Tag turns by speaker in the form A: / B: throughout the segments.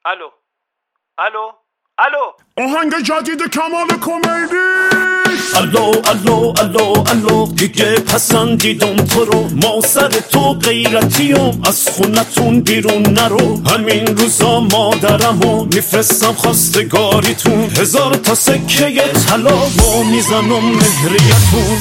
A: الو الو الو
B: آهنگ جدید کمال کمیدی.
C: الو الو الو الو دیگه پسندیدم تو رو، ما سر تو غیرتیم، از خونتون بیرون نرو. همین روزا مادرمو میفرستم خواستگاریتون، 1000 تا سکه طلا و میزنم مهریتون.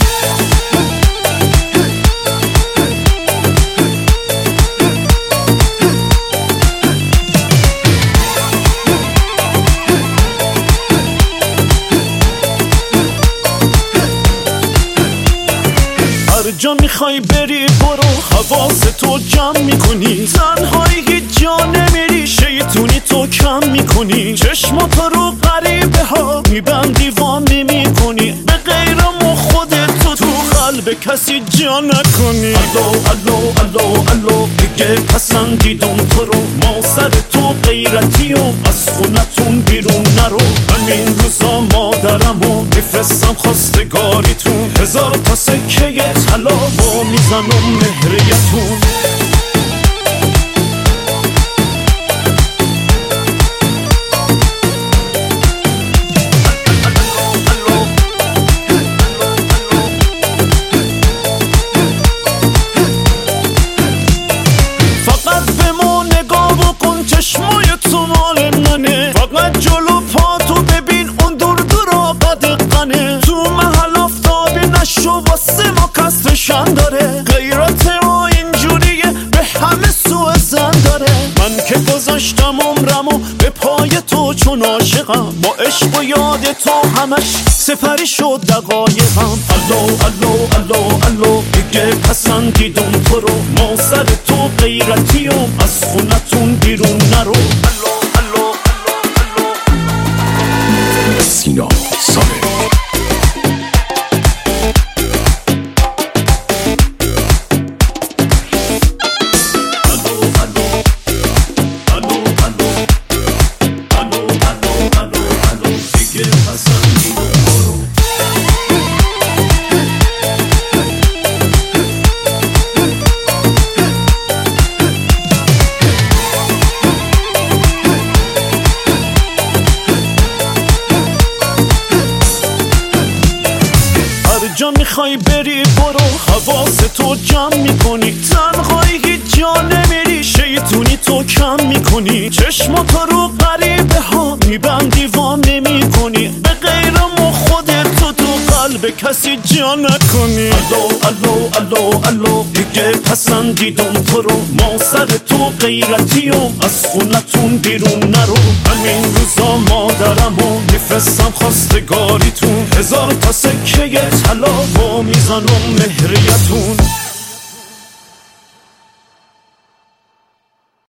C: جا میخوای بری برو، حواس تو جمع میکنی، تنهایی هیچ جا نمیری، شیطونی تو کم میکنی، چشماتو رو غریبه ها میبندی وام میکنی، به غیر ما خودتو تو قلب کسی جا نکنی. الو الو الو الو دیگه پسندیدم تو رو، ما سر تو غیرتیم، از خونتون بیرون نرو. همین روزا مادرمو میفرستم خواستگاریتون، 1000 تا سکه طلا و میزنم مهریتون. فقط به ما نگاه بکن، چشمای تو مال منه، فقط جلو پاتو ببین، اون دور دورا قدقنه، تو محل آفتابی نشو، واسه ما کسرشن داره، غیرت ما اینجوریه به همه سوء زن داره. من که گذاشتم عمرمو به پای تو چون عاشقم، با عشق و یاد تو همش سپری شد دقایقم. الو الو الو الو دیگه پسندیدم تو رو، ما سر تو غیرتیم، از خونتون بیرون نرو. الو الو الو الو
B: سینا ساله.
C: جا میخوای بری برو، حواس تو جمع میکنی، تنهایی هیچ جا نمیری، شیطونی تو کم میکنی، چشماتو رو غریبه ها میبندی وام نمیکنی، به غیر ما خودتو تو قلب کسی جا نکنی. الو الو الو الو دیگه پسندیدم تو رو، ما سر تو غیرتیم، از خونتون بیرون نرو. همین روزا مادرمو میفرستم خواستگاریتون، 1000 تا سکه طلا و میزنم مهریتون.